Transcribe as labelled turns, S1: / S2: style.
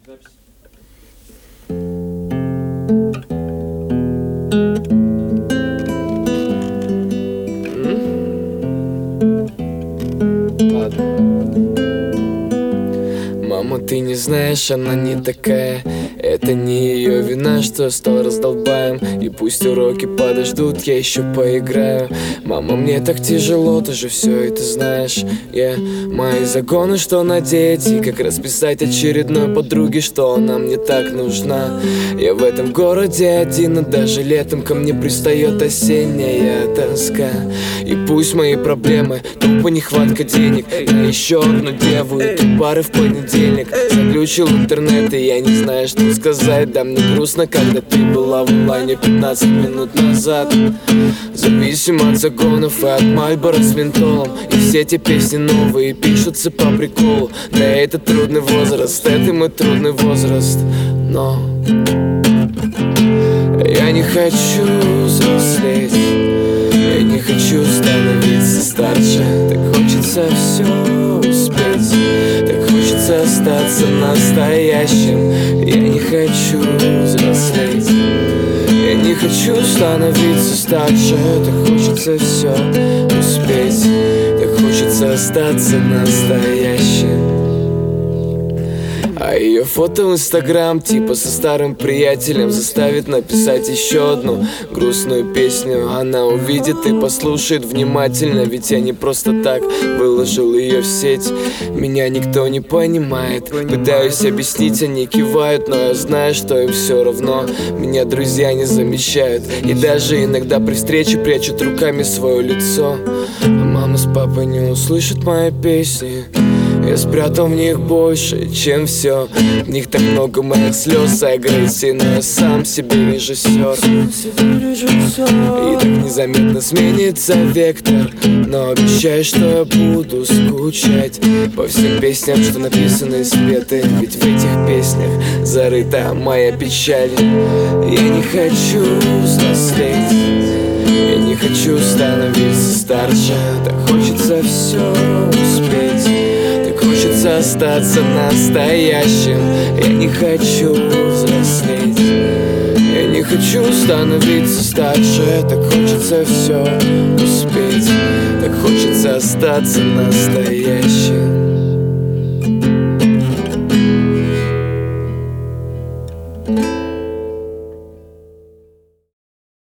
S1: Запись.
S2: Мама, ты не знаешь, она не такая. Это не ее вина, что я стал раздолбаем. И пусть уроки подождут, я еще поиграю. Мама, мне так тяжело, ты же все это знаешь. Мои законы, что надеть, и как расписать очередной подруге, что она мне так нужна. Я в этом городе один, и даже летом ко мне пристает осенняя тоска. И пусть мои проблемы тупо нехватка денег на еще одну деву и 3 пары в понедельник. Заключил интернет, и я не знаю, что сказать. Да мне грустно, когда ты была в онлайне 15 минут назад. Зависим от законов и от Мальборо с ментолом. И все эти песни новые пишутся по приколу. Да, это трудный возраст, это мой трудный возраст. Но я не хочу взрослеть, я не хочу становиться старше. Так хочется все успеть, так хочется остаться настоящим. Я не хочу взрослеть, я не хочу становиться старше. Так хочется все успеть, так хочется остаться настоящим. А ее фото в инстаграм типа со старым приятелем заставит написать еще одну грустную песню. Она увидит и послушает внимательно, ведь я не просто так выложил ее в сеть. Меня никто не понимает, пытаюсь объяснить, они кивают, но я знаю, что им все равно. Меня друзья не замечают, и даже иногда при встрече прячут руками свое лицо. А мама с папой не услышат мои песни. Я спрятал в них больше, чем все. В них так много моих слез и агрессии, но я сам себе режиссер. И так незаметно сменится вектор. Но обещаю, что я буду скучать по всем песням, что написаны и спеты. Ведь в этих песнях зарыта моя печаль. Я не хочу взрослеть, я не хочу становиться старше. Так хочется все успеть, хочется остаться настоящим. Я не хочу взрослеть, я не хочу становиться старше. Так хочется все успеть, так хочется остаться настоящим.